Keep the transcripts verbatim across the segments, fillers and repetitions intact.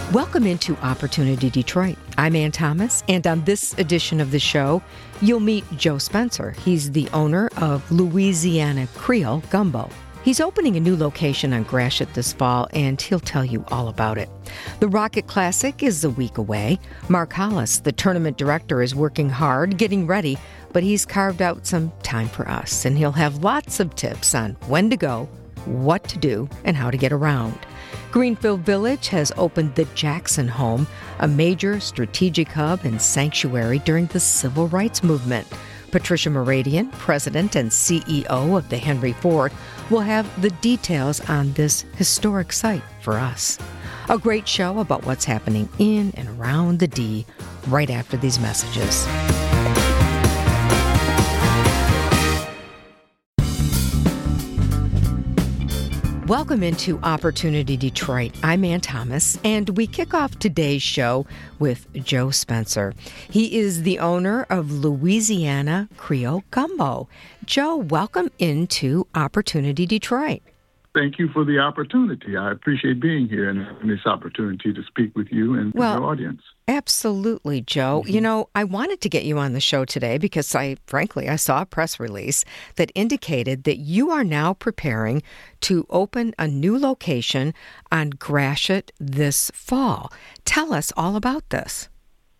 Welcome into Opportunity Detroit. I'm Ann Thomas, and on this edition of the show, you'll meet Joe Spencer. He's the owner of Louisiana Creole Gumbo. He's opening a new location on Gratiot this fall, and he'll tell you all about it. The Rocket Classic is a week away. Mark Hollis, the tournament director, is working hard, getting ready, but he's carved out some time for us, and he'll have lots of tips on when to go, what to do, and how to get around. Greenfield Village has opened the Jackson Home, a major strategic hub and sanctuary during the Civil Rights Movement. Patricia Mouradian, president and C E O of the Henry Ford, will have the details on this historic site for us. A great show about what's happening in and around the D right after these messages. Welcome into Opportunity Detroit. I'm Ann Thomas, and we kick off today's show with Joe Spencer. He is the owner of Louisiana Creole Gumbo. Joe, welcome into Opportunity Detroit. Thank you for the opportunity. I appreciate being here and having this opportunity to speak with you and well, your audience. Absolutely, Joe. Mm-hmm. You know, I wanted to get you on the show today because I, frankly, I saw a press release that indicated that you are now preparing to open a new location on Gratiot this fall. Tell us all about this.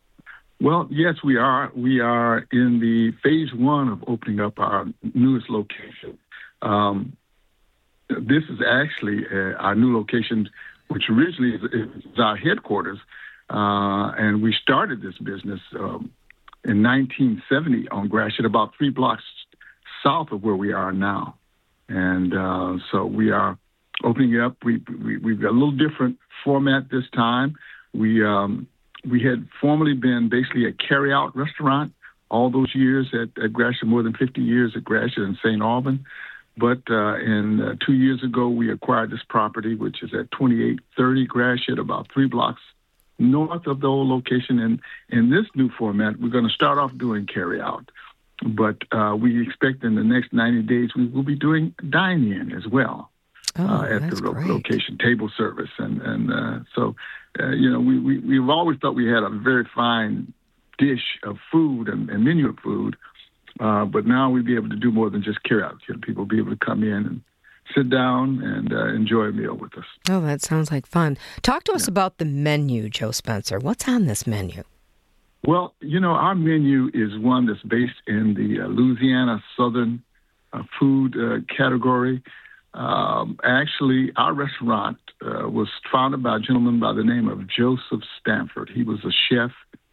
Well, yes, we are. We are in the phase one of opening up our newest location. Um, this is actually uh, our new location, which originally is, is our headquarters. Uh, and we started this business um, in nineteen seventy on Gratiot, about three blocks south of where we are now. And uh, so we are opening it up. We, we, we've got a little different format this time. We um, we had formerly been basically a carry-out restaurant all those years at, at Gratiot, more than fifty years at Gratiot and Saint Alban. But uh, in uh, two years ago, we acquired this property, which is at twenty-eight thirty Gratiot, about three blocks north of the old location. And in this new format, we're going to start off doing carry-out. But uh, we expect in the next ninety days, we will be doing dine-in as well oh, uh, at the great. location, table service. And, and uh, so, uh, you know, we, we, we've always thought we had a very fine dish of food and, and menu of food. Uh, but now we'll be able to do more than just carry-out. You know, people will be able to come in and sit down and uh, enjoy a meal with us. Oh, that sounds like fun. Talk to us yeah. about the menu, Joe Spencer. What's on this menu? Well, you know, our menu is one that's based in the uh, Louisiana Southern uh, food uh, category. Um, actually, our restaurant uh, was founded by a gentleman by the name of Joseph Stanford. He was a chef.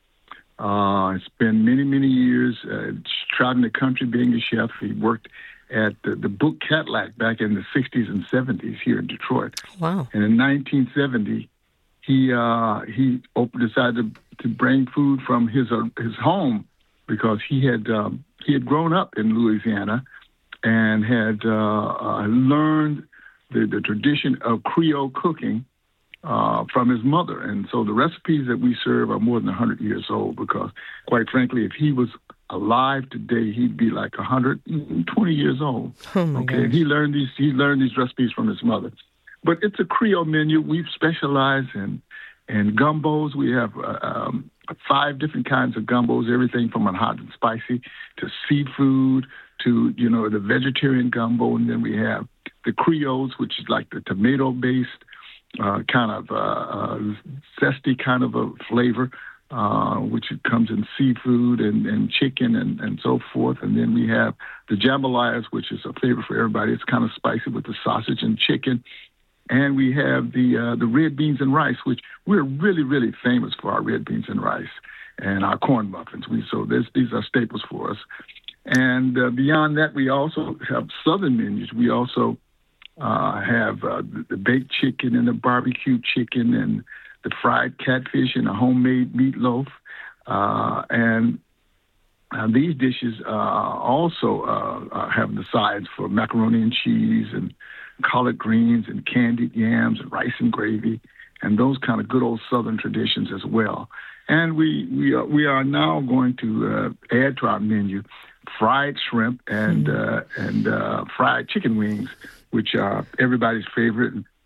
Uh, spent many, many years uh, traveling the country being a chef. He worked at the, the Book Cadillac back in the sixties and seventies here in Detroit. Wow. And in nineteen seventy, he uh, he opened, decided to, to bring food from his uh, his home because he had um, he had grown up in Louisiana and had uh, uh, learned the, the tradition of Creole cooking Uh, from his mother. And so the recipes that we serve are more than one hundred years old because, quite frankly, if he was alive today, he'd be like one hundred twenty years old. Oh my okay, gosh. he learned these he learned these recipes from his mother. But it's a Creole menu. We specialize in in gumbos. We have uh, um, five different kinds of gumbos, everything from a hot and spicy to seafood to, you know, the vegetarian gumbo. And then we have the Creoles, which is like the tomato-based Uh, kind of uh, uh, zesty kind of a flavor, uh, which it comes in seafood and, and chicken and, and so forth. And then we have the jambalayas, which is a favorite for everybody. It's kind of spicy with the sausage and chicken. And we have the uh, the red beans and rice, which we're really, really famous for our red beans and rice and our corn muffins. We, so this, these are staples for us. And uh, beyond that, we also have southern menus. We also Uh, have uh, the, the baked chicken and the barbecue chicken and the fried catfish and a homemade meatloaf. Uh, and uh, these dishes uh, also uh, uh, have the sides for macaroni and cheese and collard greens and candied yams and rice and gravy and those kind of good old Southern traditions as well. And we we are, we are now going to uh, add to our menu fried shrimp and, mm. uh, and uh, fried chicken wings, which are everybody's favorite.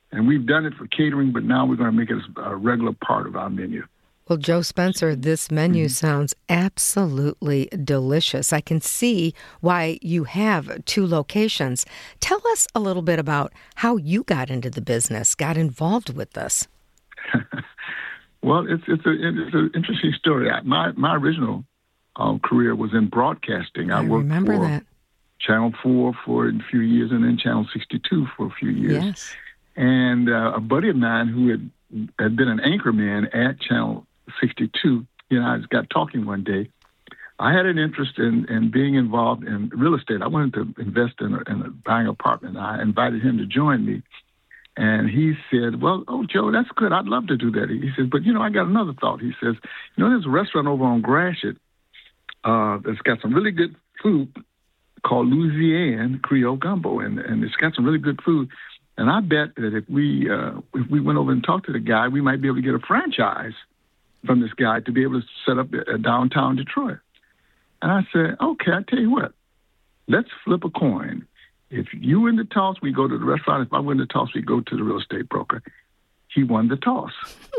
And we've done it for catering, but now we're going to make it a regular part of our menu. Well, Joe Spencer, this menu mm-hmm. sounds absolutely delicious. I can see why you have two locations. Tell us a little bit about how you got into the business, got involved with this. Well, it's it's a it's an interesting story. My my original um, career was in broadcasting. I, I worked remember for that. Channel four for a few years, and then Channel sixty-two for a few years. Yes. And uh, a buddy of mine who had had been an anchorman at Channel sixty-two, you know, I just got talking one day. I had an interest in, in being involved in real estate. I wanted to invest in, a, in a buying an apartment. I invited him to join me. And he said, well, oh, Joe, that's good. I'd love to do that. He says, but, you know, I got another thought. He says, you know, there's a restaurant over on Gratiot uh, that's got some really good food called Louisiana Creole Gumbo, and, and it's got some really good food. And I bet that if we uh, if we went over and talked to the guy, we might be able to get a franchise from this guy to be able to set up a downtown Detroit. And I said, okay, I tell you what, let's flip a coin. If you win the toss, we go to the restaurant. If I win the toss, we go to the real estate broker. He won the toss.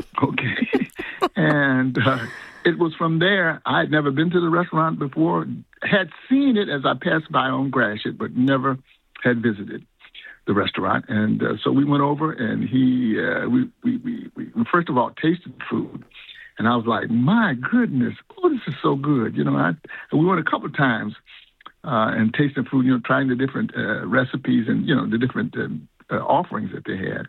Okay. And uh, it was from there. I had never been to the restaurant before, had seen it as I passed by on Gratiot, but never had visited the restaurant. And uh, so we went over, and he, uh, we, we, we, we, first of all, tasted the food. And I was like, my goodness, oh, this is so good. You know, I, we went a couple of times uh, and tasting food, you know, trying the different uh, recipes and, you know, the different uh, uh, offerings that they had.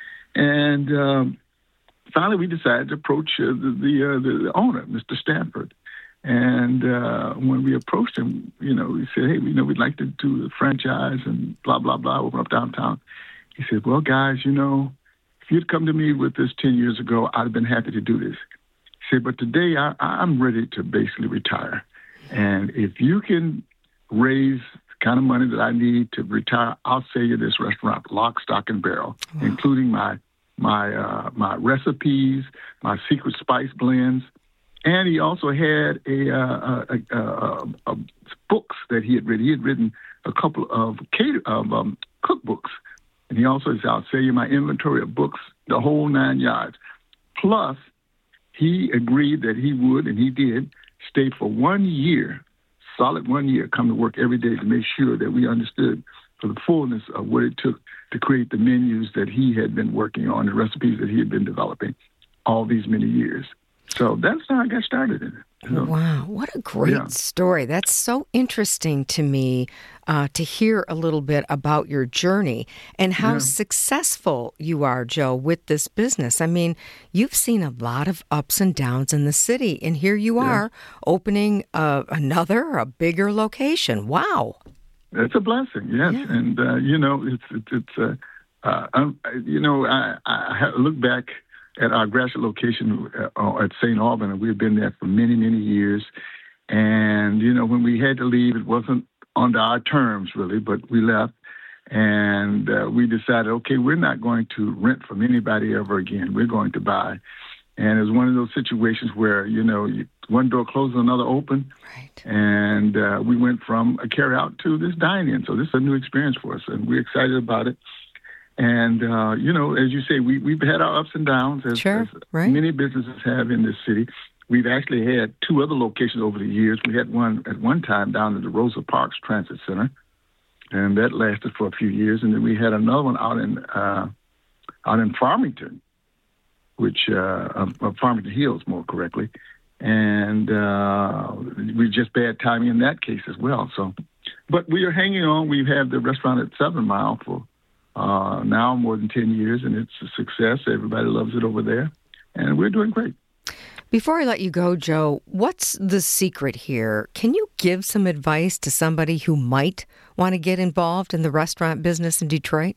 And um, finally, we decided to approach uh, the, the, uh, the the owner, Mister Stanford. And uh, when we approached him, you know, he said, hey, you know, we'd like to do a franchise and blah, blah, blah, open up downtown. He said, well, guys, you know, if you'd come to me with this ten years ago, I'd have been happy to do this. He said, but today I, I'm ready to basically retire. And if you can raise the kind of money that I need to retire, I'll sell you this restaurant, lock, stock, and barrel, wow. including my my uh, my recipes, my secret spice blends. And he also had a, uh, a, a, a, a books that he had written. He had written a couple of, cater- of um, cookbooks. And he also said, I'll sell you my inventory of books, the whole nine yards. Plus, he agreed that he would, and he did, stay for one year, solid one year, come to work every day to make sure that we understood for the fullness of what it took to create the menus that he had been working on, the recipes that he had been developing all these many years. So that's how I got started in it. So, wow, what a great yeah. story. That's so interesting to me uh, to hear a little bit about your journey and how yeah. successful you are, Joe, with this business. I mean, you've seen a lot of ups and downs in the city, and here you are yeah. opening uh, another, a bigger location. Wow. It's a blessing, yes. Yeah. And, uh, you know, it's, it's, it's uh, uh, um, you know, I, I look back at our Gratiot location uh, at Saint Albans, and we've been there for many, many years. And, you know, when we had to leave, it wasn't under our terms, really, but we left. And uh, we decided, okay, we're not going to rent from anybody ever again. We're going to buy. And it was one of those situations where, you know, you, one door closes, another open. Right. And uh, we went from a carry-out to this dine-in. So this is a new experience for us, and we're excited about it. And, uh, you know, as you say, we, we've had our ups and downs, as, sure, as right. many businesses have in this city. We've actually had two other locations over the years. We had one at one time down at the Rosa Parks Transit Center, and that lasted for a few years. And then we had another one out in uh, out in Farmington, which uh, uh, Farmington Hills, more correctly. And uh, we just bad timing in that case as well. So, but we are hanging on. We've had the restaurant at Seven Mile for Uh, now more than ten years, and it's a success. Everybody loves it over there, and we're doing great. Before I let you go, Joe, what's the secret here? Can you give some advice to somebody who might want to get involved in the restaurant business in Detroit?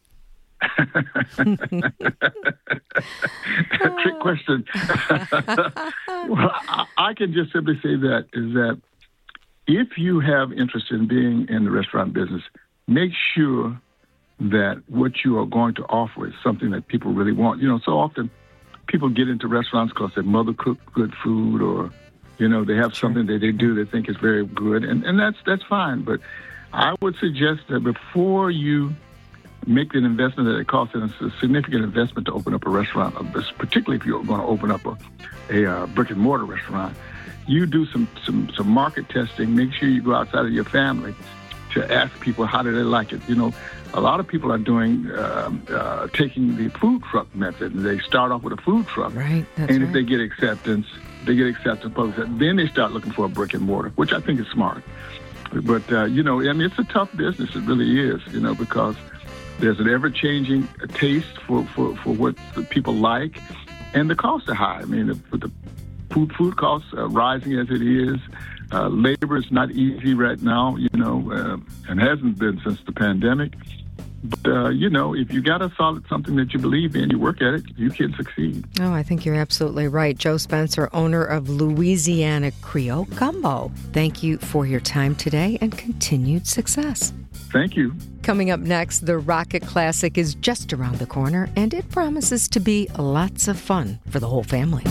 Trick question. Well, I, I can just simply say that is that if you have interest in being in the restaurant business, make sure that what you are going to offer is something that people really want. You know, so often people get into restaurants because their mother cooked good food, or, you know, they have something that they do they think is very good, and, and that's that's fine. But I would suggest that before you make an investment that it costs, and it's a significant investment to open up a restaurant, particularly if you're going to open up a, a uh, brick and mortar restaurant. You do some, some, some market testing. Make sure you go outside of your family to ask people how do they like it. You know, a lot of people are doing uh, uh, taking the food truck method. They start off with a food truck, right? That's and right. if they get acceptance, they get acceptance. Then they start looking for a brick and mortar, which I think is smart. But uh, you know, I mean, it's a tough business. It really is. You know, because there's an ever-changing taste for, for, for what the people like, and the costs are high. I mean, the, the food food costs are rising as it is. Uh, labor is not easy right now, you know, uh, and hasn't been since the pandemic. But, uh, you know, if you got a solid something that you believe in, you work at it, you can succeed. Oh, I think you're absolutely right. Joe Spencer, owner of Louisiana Creole Gumbo. Thank you for your time today and continued success. Thank you. Coming up next, the Rocket Classic is just around the corner, and it promises to be lots of fun for the whole family.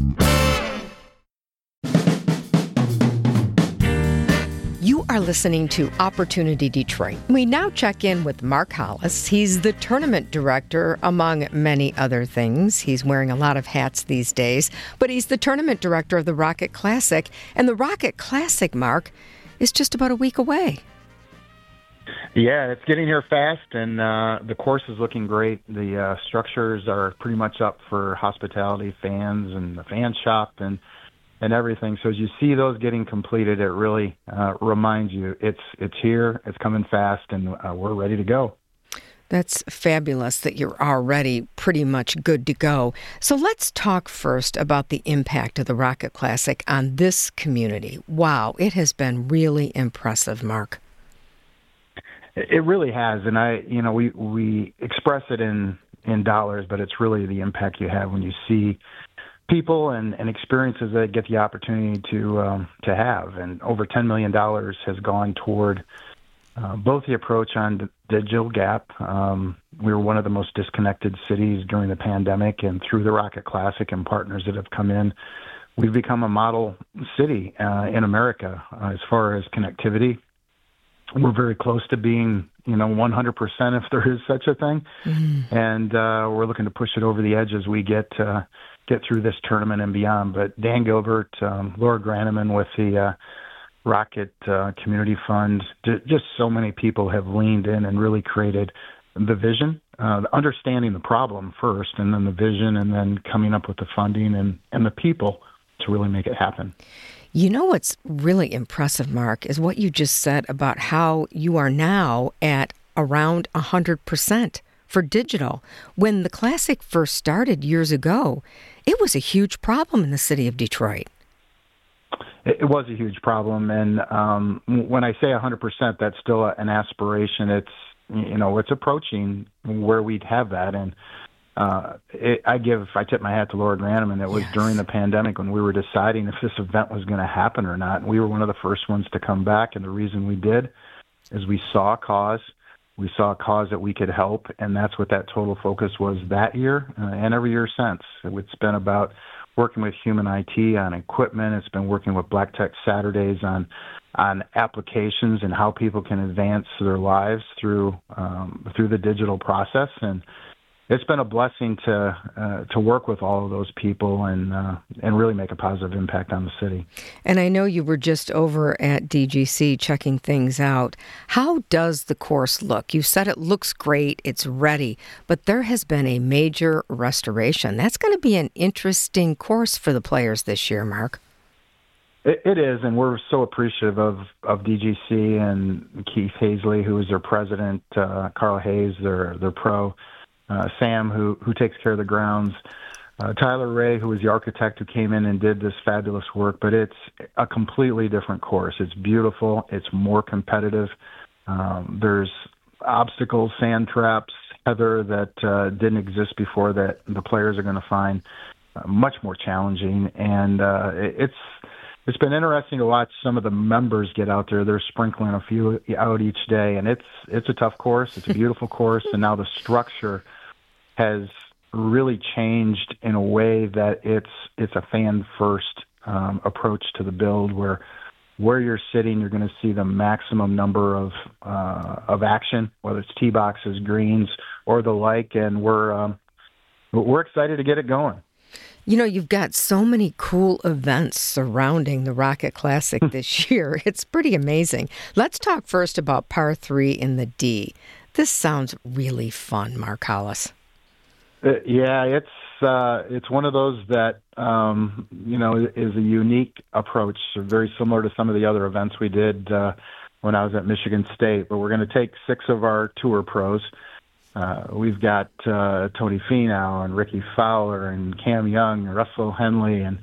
You are listening to Opportunity Detroit. We now check in with Mark Hollis. He's the tournament director, among many other things. He's wearing a lot of hats these days, but he's the tournament director of the Rocket Classic. And the Rocket Classic, Mark, is just about a week away. Yeah, it's getting here fast, and uh, the course is looking great. The uh, structures are pretty much up for hospitality, fans, and the fan shop, and and everything. So as you see those getting completed, it really uh, reminds you it's it's here, it's coming fast, and uh, we're ready to go. That's fabulous that you're already pretty much good to go. So let's talk first about the impact of the Rocket Classic on this community. Wow, it has been really impressive, Mark. It really has, and I, you know, we we express it in in dollars, but it's really the impact you have when you see people and, and experiences that get the opportunity to um, to have. And over ten million dollars has gone toward uh, both the approach on the digital gap. Um, we were one of the most disconnected cities during the pandemic, and through the Rocket Classic and partners that have come in, we've become a model city uh, in America uh, as far as connectivity. We're very close to being, you know, one hundred percent if there is such a thing. Mm-hmm. And uh, we're looking to push it over the edge as we get uh, get through this tournament and beyond. But Dan Gilbert, um, Laura Graneman with the uh, Rocket uh, Community Fund, d- just so many people have leaned in and really created the vision, uh, understanding the problem first, and then the vision, and then coming up with the funding and, and the people to really make it happen. You know what's really impressive, Mark, is what you just said about how you are now at around one hundred percent for digital. When the Classic first started years ago, it was a huge problem in the city of Detroit. It was a huge problem, and um, when I say one hundred percent, that's still an aspiration. It's, you know, it's approaching where we'd have that, and Uh, it, I give, I tip my hat to Laura Graneman. It was yes. during the pandemic when we were deciding if this event was going to happen or not. And we were one of the first ones to come back. And the reason we did is we saw a cause. We saw a cause that we could help. And that's what that total focus was that year uh, and every year since. It's been about working with Human I T on equipment. It's been working with Black Tech Saturdays on on applications and how people can advance their lives through um, through the digital process. And it's been a blessing to uh, to work with all of those people and uh, and really make a positive impact on the city. And I know you were just over at D G C checking things out. How does the course look? You said it looks great, it's ready, but there has been a major restoration. That's going to be an interesting course for the players this year, Mark. It, it is, and we're so appreciative of, of D G C and Keith Hazley, who is their president, uh, Carl Hayes, their their pro. Uh, Sam, who who takes care of the grounds, uh, Tyler Ray, who was the architect who came in and did this fabulous work. But it's a completely different course. It's beautiful. It's more competitive. Um, there's obstacles, sand traps, heather that uh, didn't exist before that the players are going to find uh, much more challenging. And uh, it, it's it's been interesting to watch some of the members get out there. They're sprinkling a few out each day, and it's it's a tough course. It's a beautiful course, and now the structure has really changed in a way that it's it's a fan first um, approach to the build, where where you're sitting, you're going to see the maximum number of uh, of action, whether it's tee boxes, greens, or the like. And we're um, we're excited to get it going. You know, you've got so many cool events surrounding the Rocket Classic this year. It's pretty amazing. Let's talk first about par three in the D. This sounds really fun, Mark Hollis. Uh, yeah, it's uh, it's one of those that um, you know is a unique approach, very similar to some of the other events we did uh, when I was at Michigan State. But we're going to take six of our tour pros. Uh, we've got uh, Tony Finau and Ricky Fowler and Cam Young and Russell Henley and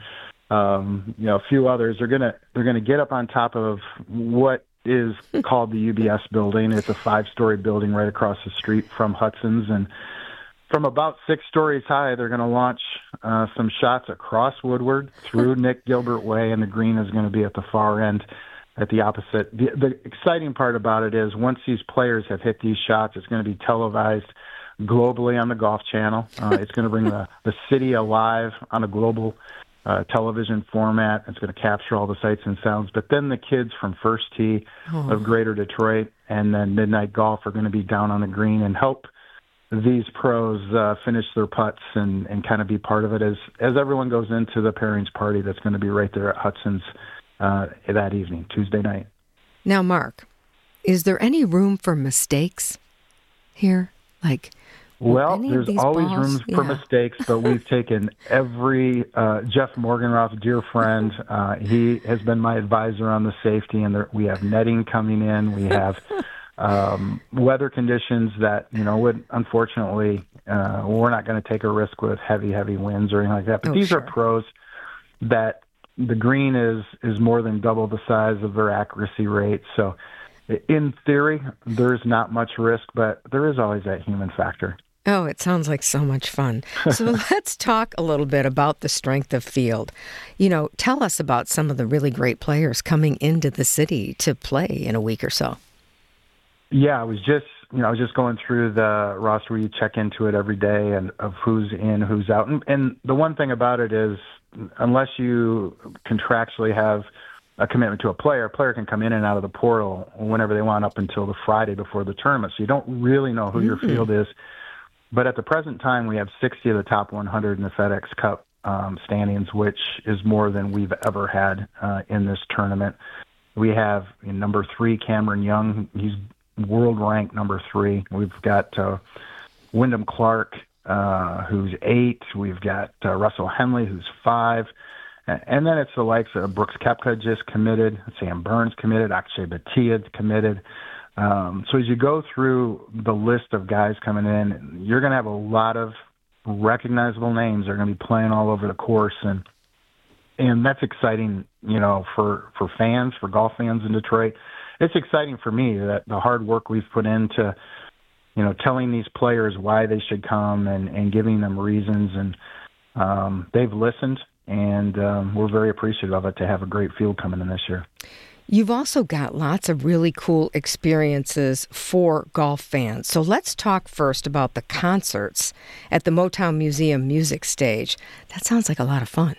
um, you know a few others. They're gonna they're gonna get up on top of what is called the U B S building. It's a five-story building right across the street from Hudson's, and from about six stories high, they're going to launch uh, some shots across Woodward through Nick Gilbert Way, and the green is going to be at the far end at the opposite. The, the exciting part about it is once these players have hit these shots, it's going to be televised globally on the Golf Channel. Uh, it's going to bring the, the city alive on a global uh, television format. It's going to capture all the sights and sounds. But then the kids from First Tee oh. of Greater Detroit and then Midnight Golf are going to be down on the green and help these pros uh, finish their putts and, and kind of be part of it as, as everyone goes into the pairings party that's going to be right there at Hudson's uh, that evening, Tuesday night. Now, Mark, is there any room for mistakes here? Like, well, there's always balls? room yeah. for mistakes, but we've taken every uh, Jeff Morganroth, dear friend. Uh, he has been my advisor on the safety, and there, we have netting coming in. We have Um, weather conditions that, you know, would unfortunately, uh, we're not going to take a risk with heavy, heavy winds or anything like that. But oh, these sure. are pros that the green is, is more than double the size of their accuracy rate. So in theory, there's not much risk, but there is always that human factor. Oh, it sounds like so much fun. So let's talk a little bit about the strength of field. You know, tell us about some of the really great players coming into the city to play in a week or so. Yeah, I was just, you know, I was just going through the roster where you check into it every day and of who's in, who's out. And, and the one thing about it is, unless you contractually have a commitment to a player, a player can come in and out of the portal whenever they want up until the Friday before the tournament. So you don't really know who mm-hmm. your field is. But at the present time, we have sixty of the top one hundred in the FedEx Cup um, standings, which is more than we've ever had uh, in this tournament. We have you know, number three, Cameron Young. He's world rank number three. We've got uh, Wyndham Clark, uh, who's eight. We've got uh, Russell Henley, who's five. And then it's the likes of Brooks Koepka just committed, Sam Burns committed, Akshay Bhatia committed. Um, so as you go through the list of guys coming in, you're going to have a lot of recognizable names that are going to be playing all over the course. And and that's exciting, you know, for, for fans, for golf fans in Detroit. It's exciting for me that the hard work we've put into, you know, telling these players why they should come and, and giving them reasons. And um, they've listened, and um, we're very appreciative of it to have a great field coming in this year. You've also got lots of really cool experiences for golf fans. So let's talk first about the concerts at the Motown Museum Music Stage. That sounds like a lot of fun.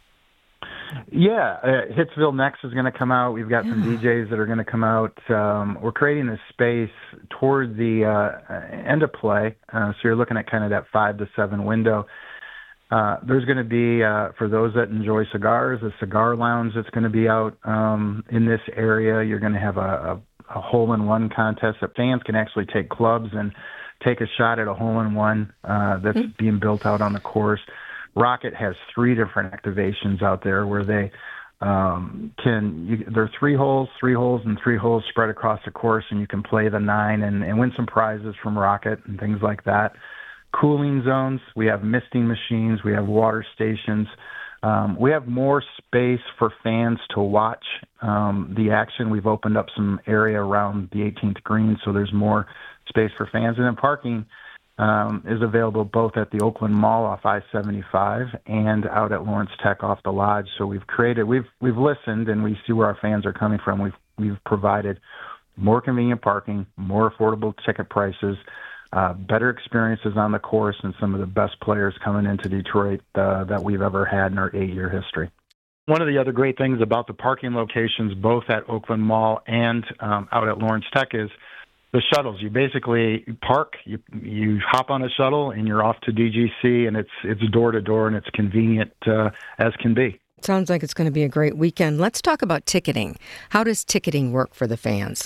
Yeah, uh, Hitsville Next is going to come out. We've got yeah. some D Js that are going to come out. Um, we're creating this space toward the uh, end of play, uh, so you're looking at kind of that five to seven window. Uh, there's going to be, uh, for those that enjoy cigars, a cigar lounge that's going to be out um, in this area. You're going to have a, a, a hole-in-one contest that fans can actually take clubs and take a shot at a hole-in-one uh, that's mm-hmm. being built out on the course. Rocket has three different activations out there where they um, can, you, there are three holes, three holes, and three holes spread across the course, and you can play the nine and, and win some prizes from Rocket and things like that. Cooling zones, we have misting machines, we have water stations. Um, we have more space for fans to watch um, the action. We've opened up some area around the eighteenth green, so there's more space for fans. And then parking um, is available both at the Oakland Mall off I seventy-five and out at Lawrence Tech off the Lodge. So we've created, we've we've listened, and we see where our fans are coming from. We've we've provided more convenient parking, more affordable ticket prices, uh, better experiences on the course, and some of the best players coming into Detroit uh, that we've ever had in our eight-year history. One of the other great things about the parking locations, both at Oakland Mall and um, out at Lawrence Tech, is the shuttles. You basically park, you you hop on a shuttle, and you're off to D G C, and it's it's door to door, and it's convenient uh, as can be. Sounds like it's going to be a great weekend. Let's talk about ticketing. How does ticketing work for the fans?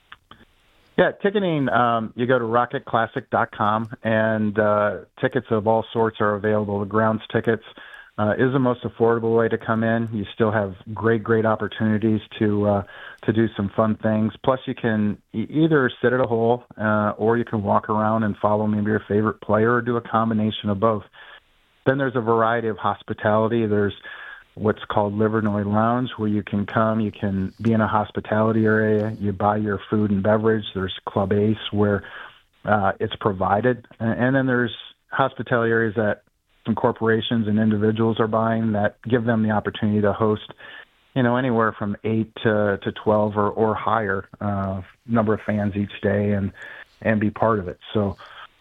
Yeah, ticketing, um, you go to rocket classic dot com, and uh, tickets of all sorts are available. The grounds tickets uh, is the most affordable way to come in. You still have great, great opportunities to uh, to do some fun things. Plus, you can e- either sit at a hole uh, or you can walk around and follow maybe your favorite player or do a combination of both. Then there's a variety of hospitality. There's what's called Livernois Lounge, where you can come, you can be in a hospitality area, you buy your food and beverage. There's Club Ace, where uh, it's provided. And then there's hospitality areas that some corporations and individuals are buying that give them the opportunity to host, you know, anywhere from eight to, to twelve or, or higher uh, number of fans each day and, and be part of it. So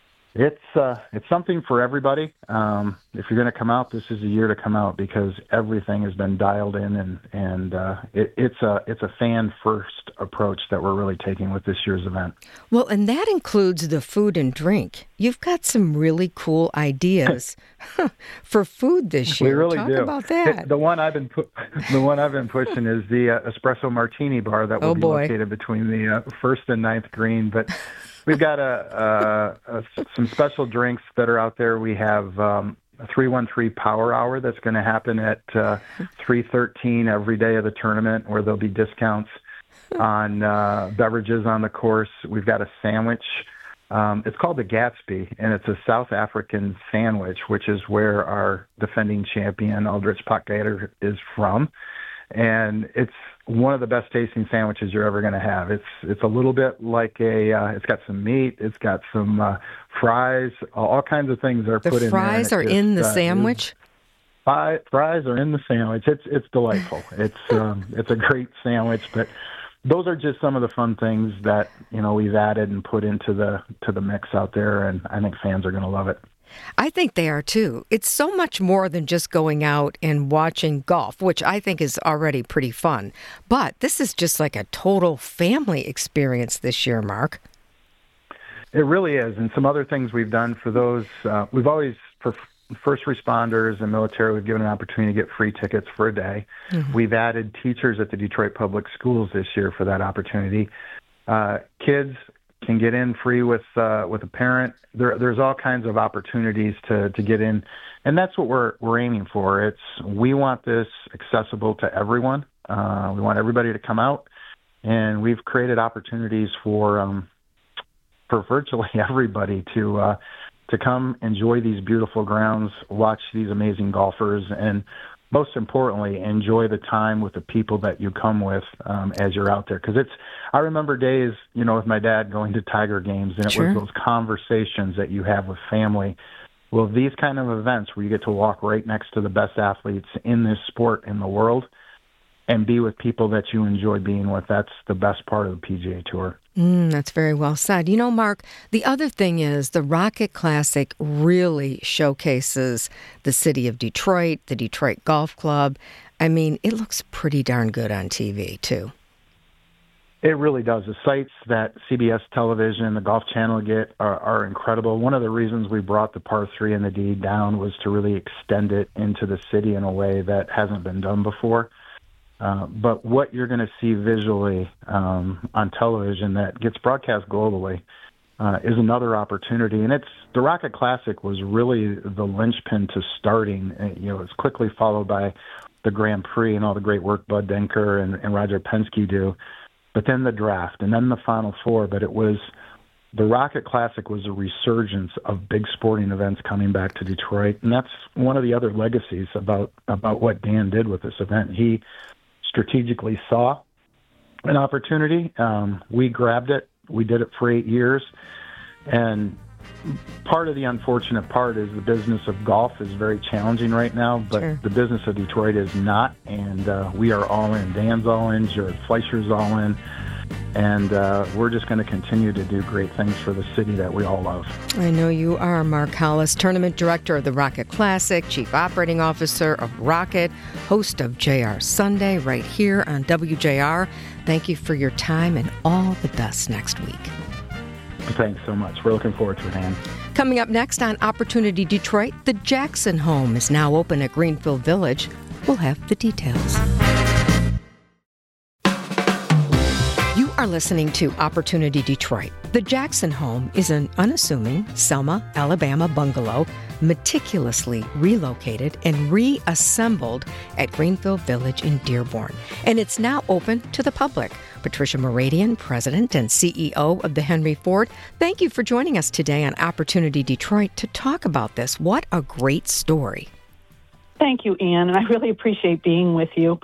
It's uh, it's something for everybody. Um, if you're going to come out, this is a year to come out because everything has been dialed in, and and uh, it, it's a it's a fan first approach that we're really taking with this year's event. Well, and that includes the food and drink. You've got some really cool ideas for food this year. We really Talk do. about that. The one I've been pu- the one I've been pushing is the uh, espresso martini bar that will oh, be boy. located between the uh, first and ninth green, but. We've got a, a, a some special drinks that are out there. We have um, a three one three Power Hour that's going to happen at uh, three thirteen every day of the tournament, where there'll be discounts on uh, beverages on the course. We've got a sandwich. Um, it's called the Gatsby, and it's a South African sandwich, which is where our defending champion, Aldrich Potgieter, is from. And it's one of the best tasting sandwiches you're ever going to have. It's it's a little bit like a, uh, it's got some meat, it's got some uh, fries, all kinds of things are the put in there. The fries are just, in the uh, sandwich? Fries, fries are in the sandwich. It's it's delightful. It's um, it's a great sandwich, but those are just some of the fun things that, you know, we've added and put into the to the mix out there, and I think fans are going to love it. I think they are too. It's so much more than just going out and watching golf, which I think is already pretty fun. But this is just like a total family experience this year, Mark. It really is. And some other things we've done for those, uh, we've always, for first responders and military, we've given an opportunity to get free tickets for a day. Mm-hmm. We've added teachers at the Detroit Public Schools this year for that opportunity. Uh, kids can get in free with uh, with a parent. There, there's all kinds of opportunities to, to get in, and that's what we're we're aiming for. It's we want this accessible to everyone. Uh, we want everybody to come out, and we've created opportunities for um, for virtually everybody to uh, to come enjoy these beautiful grounds, watch these amazing golfers, and most importantly, enjoy the time with the people that you come with um, as you're out there. Because it's, I remember days, you know, with my dad going to Tiger games, and it sure. was those conversations that you have with family. Well, these kind of events where you get to walk right next to the best athletes in this sport in the world and be with people that you enjoy being with, that's the best part of the P G A Tour. Mm, that's very well said. You know, Mark, the other thing is the Rocket Classic really showcases the city of Detroit, the Detroit Golf Club. I mean, it looks pretty darn good on T V, too. It really does. The sites that C B S Television and the Golf Channel get are, are incredible. One of the reasons we brought the par three and the D down was to really extend it into the city in a way that hasn't been done before. Uh, but what you're going to see visually um, on television that gets broadcast globally uh, is another opportunity. And it's the Rocket Classic was really the linchpin to starting. You know, it's quickly followed by the Grand Prix and all the great work Bud Denker and, and Roger Penske do. But then the draft, and then the Final Four. But it was the Rocket Classic was a resurgence of big sporting events coming back to Detroit, and that's one of the other legacies about about what Dan did with this event. He strategically saw an opportunity. Um, we grabbed it. We did it for eight years. And part of the unfortunate part is the business of golf is very challenging right now, but sure. the business of Detroit is not. And uh, we are all in. Dan's all in. Jared Fleischer's all in. And uh, we're just going to continue to do great things for the city that we all love. I know you are. Mark Hollis, Tournament Director of the Rocket Classic, Chief Operating Officer of Rocket, host of J R Sunday right here on W J R. Thank you for your time and all the best next week. Thanks so much. We're looking forward to it, Ann. Coming up next on Opportunity Detroit, the Jackson Home is now open at Greenfield Village. We'll have the details. You are listening to Opportunity Detroit. The Jackson Home is an unassuming Selma, Alabama bungalow meticulously relocated and reassembled at Greenfield Village in Dearborn. And it's now open to the public. Patricia Mouradian, President and C E O of the Henry Ford, thank you for joining us today on Opportunity Detroit to talk about this. What a great story. Thank you, Ann, and I really appreciate being with you.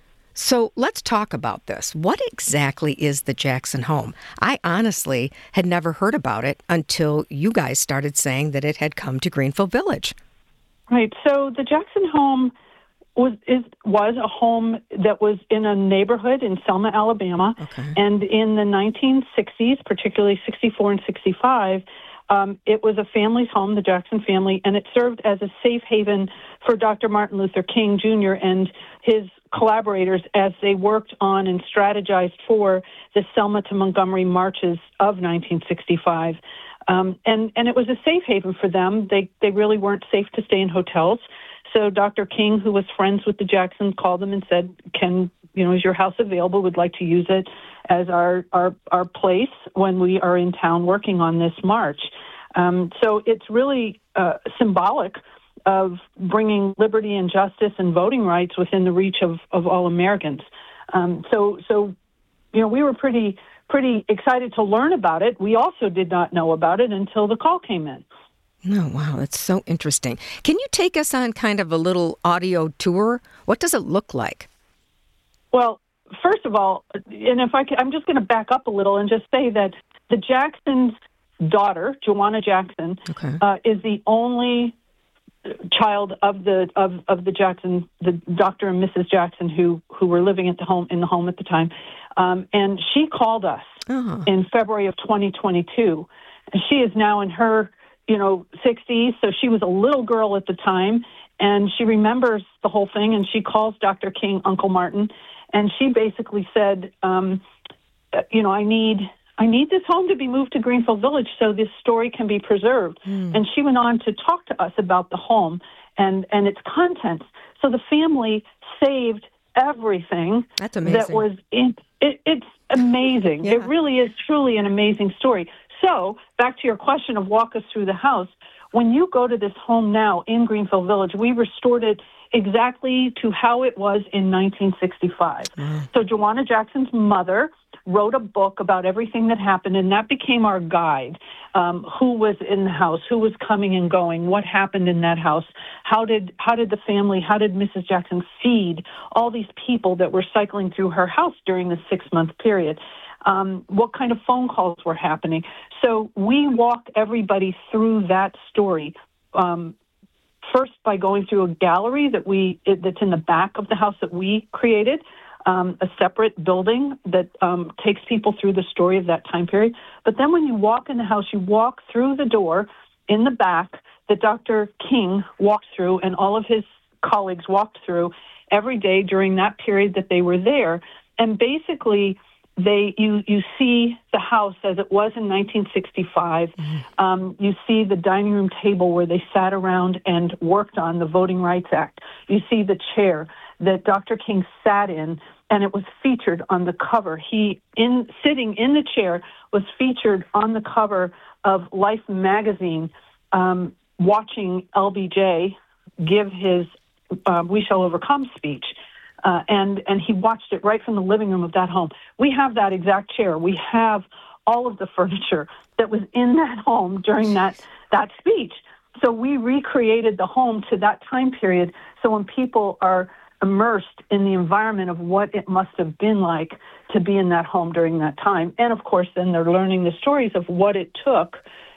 So let's talk about this. What exactly is the Jackson Home? I honestly had never heard about it until you guys started saying that it had come to Greenfield Village. Right. So the Jackson Home was is was a home that was in a neighborhood in Selma, Alabama. Okay. And in the nineteen sixties, particularly sixty-four and sixty-five, um, it was a family's home, the Jackson family, and it served as a safe haven for Doctor Martin Luther King Junior and his collaborators as they worked on and strategized for the Selma to Montgomery marches of nineteen sixty-five. Um, and, and it was a safe haven for them. They they really weren't safe to stay in hotels. So Doctor King, who was friends with the Jacksons, called them and said, can, you know, is your house available? We'd like to use it as our, our, our place when we are in town working on this march. Um, so it's really uh, symbolic of bringing liberty and justice and voting rights within the reach of, of all Americans. Um, so, so, you know, we were pretty pretty excited to learn about it. We also did not know about it until the call came in. Oh, wow, that's so interesting. Can you take us on kind of a little audio tour? What does it look like? Well, first of all, and if I can, I'm just going to back up a little and just say that the Jackson's daughter, Joanna Jackson, okay. uh, is the only child of the of, of the Jackson, the Doctor and Missus Jackson, who who were living at the home in the home at the time, um, and she called us uh-huh. in February of twenty twenty-two. And she is now in her you know sixties, so she was a little girl at the time, and she remembers the whole thing. And she calls Doctor King Uncle Martin, and she basically said, um, you know, I need. I need this home to be moved to Greenfield Village so this story can be preserved. Mm. And she went on to talk to us about the home and, and its contents. So the family saved everything. That's amazing. That was in it. It's amazing. Yeah. It really is truly an amazing story. So back to your question of walk us through the house. When you go to this home now in Greenfield Village, we restored it exactly to how it was in nineteen sixty-five. Mm. So Joanna Jackson's mother wrote a book about everything that happened, and that became our guide. Um, who was in the house, who was coming and going, what happened in that house, how did how did the family, how did Missus Jackson feed all these people that were cycling through her house during the six-month period? Um, what kind of phone calls were happening? So we walk everybody through that story. Um, First, by going through a gallery that we that's in the back of the house that we created, um, a separate building that um, takes people through the story of that time period. But then when you walk in the house, you walk through the door in the back that Doctor King walked through and all of his colleagues walked through every day during that period that they were there. And basically, They you you see the house as it was in nineteen sixty-five. Mm-hmm. Um, you see the dining room table where they sat around and worked on the Voting Rights Act. You see the chair that Doctor King sat in, and it was featured on the cover. He in sitting in the chair was featured on the cover of Life magazine, um, watching L B J give his uh, "We Shall Overcome" speech. Uh, and, and he watched it right from the living room of that home. We have that exact chair. We have all of the furniture that was in that home during that, that speech. So we recreated the home to that time period. So when people are immersed in the environment of what it must have been like to be in that home during that time. And of course, then they're learning the stories of what it took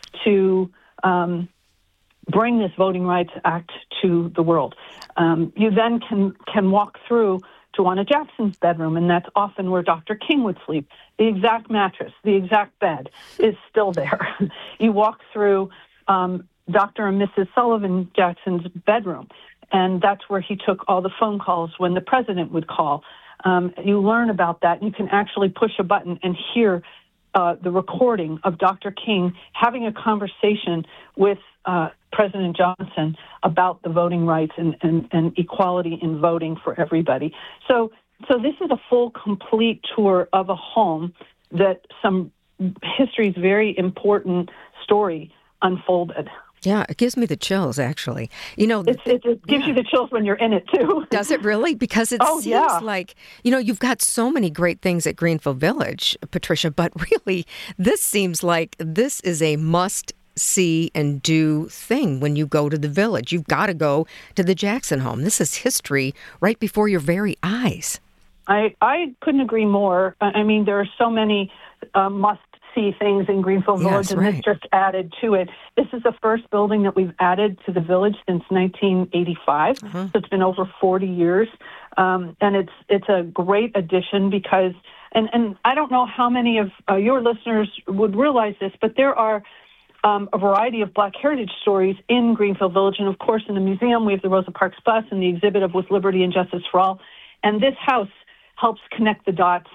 to um, bring this Voting Rights Act to the world. Um, you then can can walk through Joanna Jackson's bedroom, and that's often where Doctor King would sleep. The exact mattress, the exact bed is still there. You walk through um, Doctor and Missus Sullivan Jackson's bedroom, and that's where he took all the phone calls when the president would call. Um, you learn about that, and you can actually push a button and hear uh, the recording of Doctor King having a conversation with uh, President Johnson about the voting rights and, and, and equality in voting for everybody. So, so this is a full, complete tour of a home that some history's very important story unfolded. Yeah, it gives me the chills, actually. You know, it's, it, it gives yeah. you the chills when you're in it, too. Does it really? Because it oh, seems yeah. like, you know, you've got so many great things at Greenfield Village, Patricia, but really, this seems like this is a must-see and do thing when you go to the village. You've got to go to the Jackson home. This is history right before your very eyes. I, I couldn't agree more. I mean, there are so many uh, must see things in Greenfield Village, yes, and right. this just added to it. This is the first building that we've added to the village since nineteen eighty-five, uh-huh. so it's been over forty years, um, and it's it's a great addition because, and, and I don't know how many of uh, your listeners would realize this, but there are um, a variety of Black heritage stories in Greenfield Village, and of course in the museum we have the Rosa Parks bus and the exhibit of With Liberty and Justice for All, and this house helps connect the dots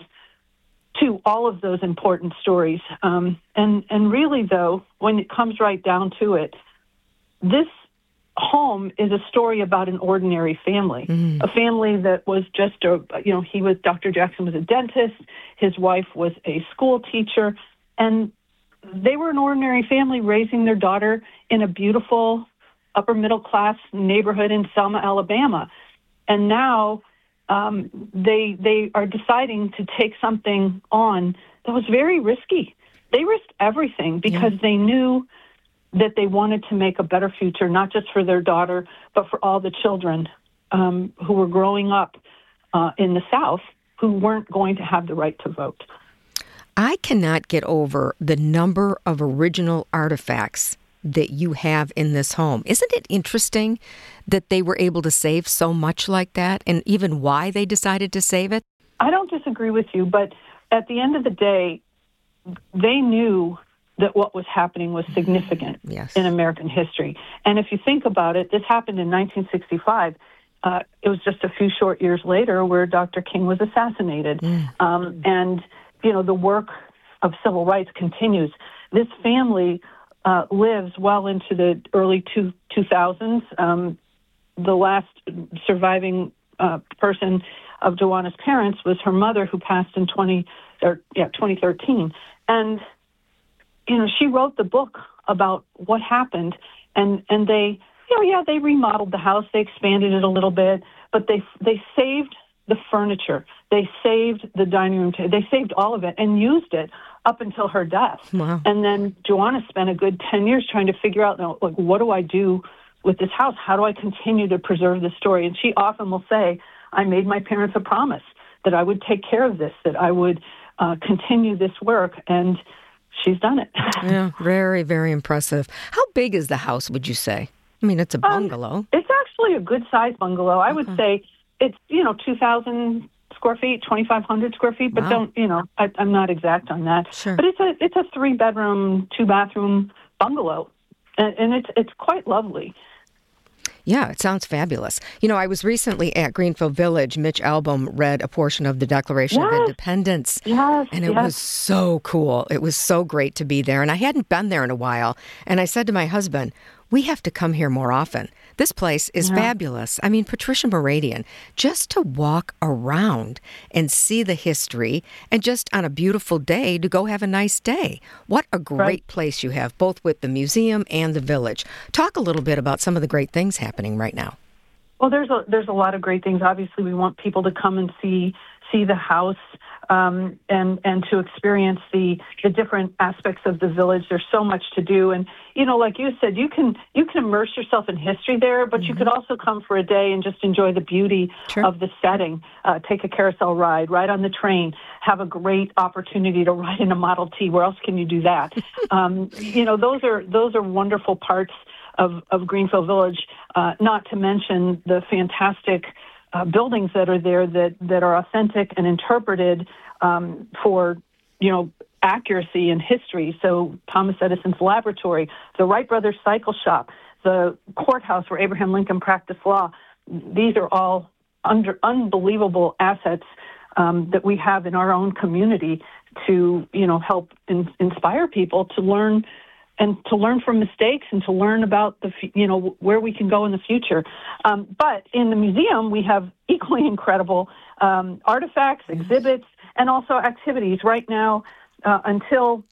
to all of those important stories. Um, and, and really, though, when it comes right down to it, this home is a story about an ordinary family, mm. a family that was just a, you know, he was, Doctor Jackson was a dentist, his wife was a school teacher, and they were an ordinary family raising their daughter in a beautiful upper middle class neighborhood in Selma, Alabama. And now Um, they they are deciding to take something on that was very risky. They risked everything because yeah. they knew that they wanted to make a better future, not just for their daughter, but for all the children um, who were growing up uh, in the South who weren't going to have the right to vote. I cannot get over the number of original artifacts that you have in this home. Isn't it interesting that they were able to save so much like that, and even why they decided to save it? I don't disagree with you, but at the end of the day, they knew that what was happening was significant yes. in American history. And if you think about it, this happened in nineteen sixty-five. Uh, it was just a few short years later where Doctor King was assassinated. Mm. Um, and, you know, the work of civil rights continues. This family Uh, lives well into the early two, 2000s. Um, the last surviving uh, person of Joanna's parents was her mother, who passed in twenty, or, yeah, twenty thirteen. And, you know, she wrote the book about what happened. And, and they, you know, yeah, they remodeled the house. They expanded it a little bit. But they they saved the furniture. They saved the dining room table. They saved all of it and used it up until her death. Wow. And then Joanna spent a good ten years trying to figure out, like, what do I do with this house? How do I continue to preserve this story? And she often will say, I made my parents a promise that I would take care of this, that I would uh, continue this work, and she's done it. Yeah, very, very impressive. How big is the house, would you say? I mean, it's a bungalow. Um, it's actually a good-sized bungalow. I okay. would say it's, you know, two thousand square feet, twenty-five hundred square feet, but wow. don't, you know, I, I'm not exact on that. Sure. But it's a it's a three bedroom, two bathroom bungalow, and, and it's it's quite lovely. Yeah, it sounds fabulous. You know, I was recently at Greenfield Village. Mitch Albom read a portion of the Declaration yes. of Independence. Yes, and it yes. was so cool. It was so great to be there. And I hadn't been there in a while. And I said to my husband, we have to come here more often. This place is yeah. fabulous. I mean, Patricia Mouradian, just to walk around and see the history, and just on a beautiful day to go have a nice day. What a great right. place you have, both with the museum and the village. Talk a little bit about some of the great things happening right now. Well, there's a, there's a lot of great things. Obviously, we want people to come and see see the house um, and and to experience the the different aspects of the village. There's so much to do, and you know, like you said, you can you can immerse yourself in history there, but mm-hmm. you could also come for a day and just enjoy the beauty sure. of the setting. Uh, take a carousel ride, ride on the train, have a great opportunity to ride in a Model T. Where else can you do that? um, you know, those are those are wonderful parts of, of Greenfield Village. Uh, not to mention the fantastic uh, buildings that are there that, that are authentic and interpreted um, for, you know, accuracy and history. So Thomas Edison's laboratory, the Wright Brothers Cycle Shop, the courthouse where Abraham Lincoln practiced law. These are all under unbelievable assets um, that we have in our own community to, you know, help in, inspire people to learn and to learn from mistakes and to learn about the, you know, where we can go in the future. Um, but in the museum, we have equally incredible um, artifacts, exhibits, and also activities. Right now, uh, until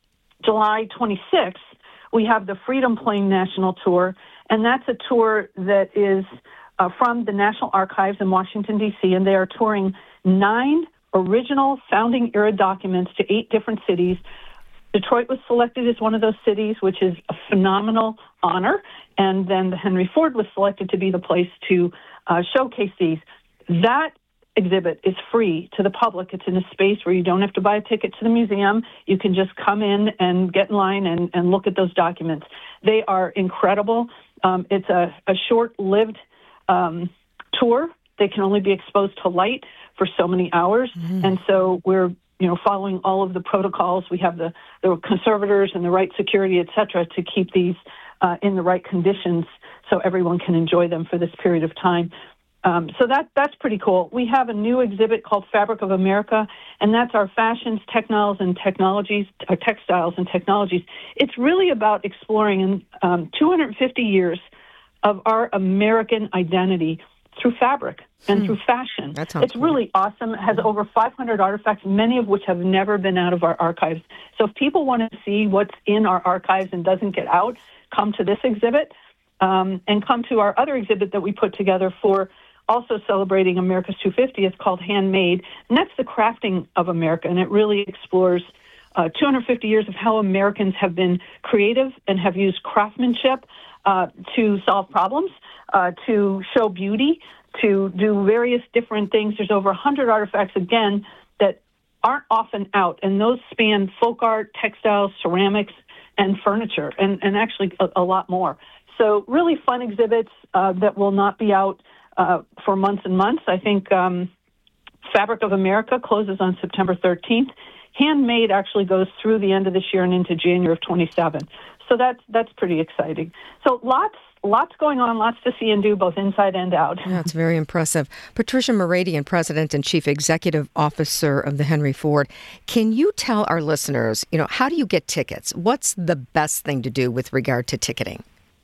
July twenty-sixth, we have the Freedom Plane National Tour, and that's a tour that is uh, from the National Archives in Washington, D C, and they are touring nine original founding era documents to eight different cities. Detroit was selected as one of those cities, which is a phenomenal honor. And then the Henry Ford was selected to be the place to uh, showcase these. That exhibit is free to the public. It's in a space where you don't have to buy a ticket to the museum. You can just come in and get in line and, and look at those documents. They are incredible. Um, it's a, a short-lived um, tour. They can only be exposed to light for so many hours. Mm-hmm. And so we're you know, following all of the protocols. We have the, the conservators and the right security, et cetera, to keep these uh, in the right conditions so everyone can enjoy them for this period of time. Um, so that that's pretty cool. We have a new exhibit called Fabric of America, and that's our fashions, textiles, and technologies, uh, textiles and technologies. It's really about exploring in um, two hundred fifty years of our American identity through fabric and hmm. through fashion. That sounds it's cool. really awesome. It has over five hundred artifacts, many of which have never been out of our archives. So if people want to see what's in our archives and doesn't get out, come to this exhibit um, and come to our other exhibit that we put together for also celebrating America's two hundred fiftieth called Handmade. And that's the crafting of America, and it really explores uh, two hundred fifty years of how Americans have been creative and have used craftsmanship uh, to solve problems, uh, to show beauty, to do various different things. There's over one hundred artifacts, again, that aren't often out, and those span folk art, textiles, ceramics, and furniture, and, and actually a, a lot more. So really fun exhibits uh, that will not be out uh, for months and months. I think um, Fabric of America closes on September thirteenth. Handmade actually goes through the end of this year and into January of twenty-seven. So that's that's pretty exciting. So lots lots going on, lots to see and do, both inside and out. Yeah, it's very impressive. Patricia Mouradian, President and Chief Executive Officer of the Henry Ford. Can you tell our listeners, you know, how do you get tickets? What's the best thing to do with regard to ticketing?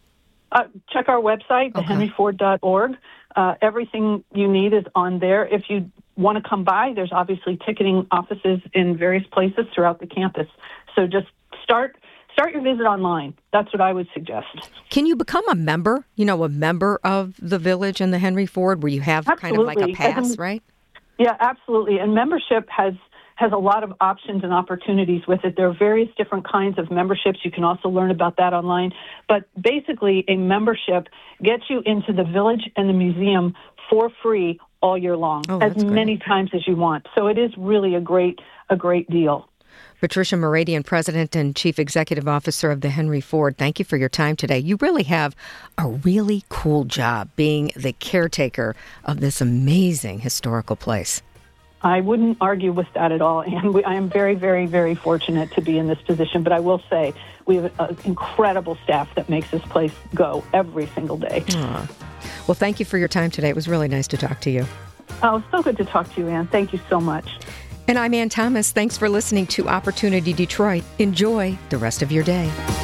Uh, check our website, okay. the henry ford dot org. Uh, everything you need is on there. If you want to come by, there's obviously ticketing offices in various places throughout the campus. So just start start your visit online. That's what I would suggest. Can you become a member, you know, a member of the Village and the Henry Ford, where you have absolutely. kind of like a pass, a, right? Yeah, absolutely. And membership has has a lot of options and opportunities with it. There are various different kinds of memberships. You can also learn about that online. But basically, a membership gets you into the Village and the museum for free all year long, oh, as great. many times as you want. So it is really a great a great deal. Patricia Mouradian, President and Chief Executive Officer of the Henry Ford, thank you for your time today. You really have a really cool job being the caretaker of this amazing historical place. I wouldn't argue with that at all, and we, I am very, very, very fortunate to be in this position. But I will say we have an incredible staff that makes this place go every single day. Aww. Well, thank you for your time today. It was really nice to talk to you. Oh, so good to talk to you, Ann. Thank you so much. And I'm Ann Thomas. Thanks for listening to Opportunity Detroit. Enjoy the rest of your day.